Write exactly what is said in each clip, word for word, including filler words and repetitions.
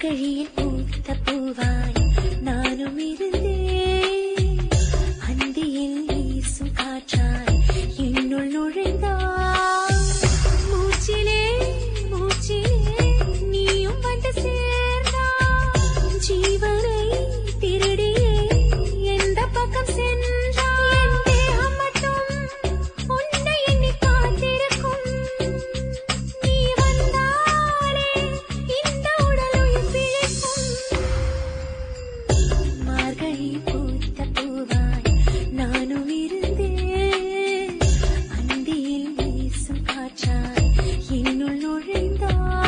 மார்கழியில் பூத்த பூவாய் நானும் இருந்தேன். அந்தியில் வீசும் காற்றாய் என்னுள் நுழைந்தாய். மூச்சிலே மூச்சிலே நீயும் வந்து சேர்ந்தாய். ஜீவனை திருடியே எந்த பக்கம் சென்றாய்? என் தேகம் மட்டும் உன்னை எண்ணி காத்திருக்கும். நீ வந்தாலே இந்த உடல் உயிர் பிழைக்கும். மார்கழி பூத்த பூவாய் நானும் இருந்தேன். அந்தியில் வீசும் காற்றாய் என்னுள் நுழைந்தாய்.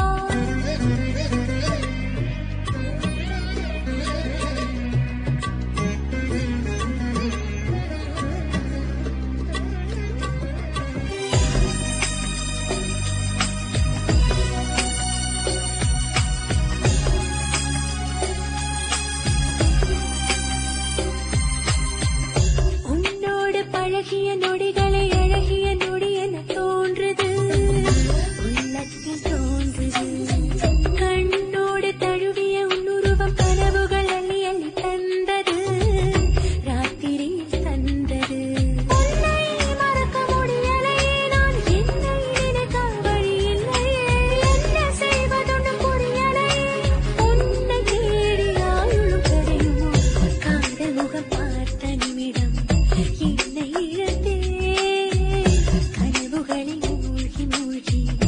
உன்னோடு பழகிய நொடிகளை அழகிய நொடி என தோன்றுது, உள்ளத்தில் தோன்றுது. கண்ணோடு தழுவிய உன்னுருவம் கனவுகள் அள்ளி அள்ளி தந்தது, ராத்திரியில் தந்தது. உன்னை மறக்க முடியலையே, நான் என்னை நினைக்க வழியில்லையே. என்ன செய்வதொன்று புரியலையே, உன்னை தேடி ஆயுளும் கரையுமோ? காதல் முகம் பார்த்த நிமிடம் என்னை இழந்தேன். கனவுகளில் மூழ்கி மூழ்கி